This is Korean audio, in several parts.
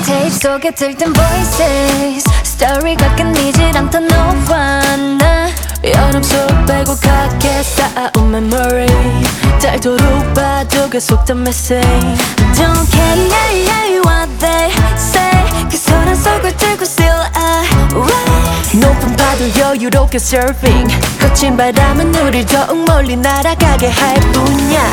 테이프 속에 들뜬 voices 스토리가 끊이질 않던 너와 나 여름 속 빼곡하게 쌓아온 memory 닳도록 봐도 계속 더 messy Don't care what they say 그 소란 속을 들고 still I ride 높은 파도 여유롭게 surfing 거친 바람은 우릴 더욱 멀리 날아가게 할 뿐이야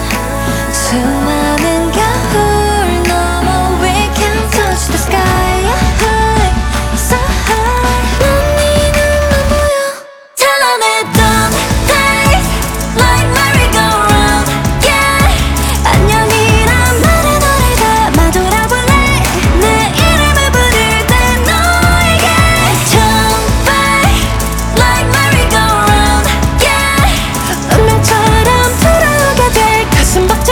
수많은 겨울 넘어 we can touch the sky high, so high 난 네 눈만 보여 찬란했던 days like merry-go-round yeah 안녕이란 말에 너를 담아 돌아볼래 내 이름을 부를 때 너에게 Jump like merry-go-round yeah 운명처럼 돌아오게 될 가슴 벅찬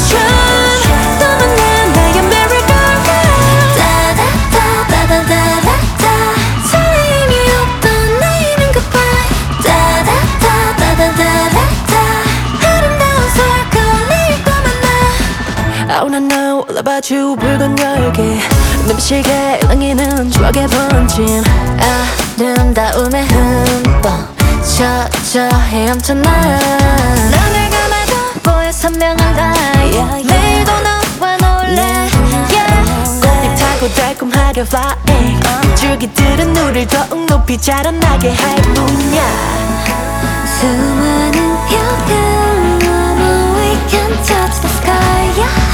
I wanna know all about you 붉은 열기 눈부시게 당기는 추억의 번짐 아름다움에 흠뻑 젖어 헤엄쳐 나 눈을 감아도 보여 선명한 light 내일도 너와 놀래 yeah. 꽃잎 타고 달콤하게 flying 줄기들은 우릴 더욱 높이 자라나게 할 뿐이야 수많은 여름 넘어 we can touch the sky yeah.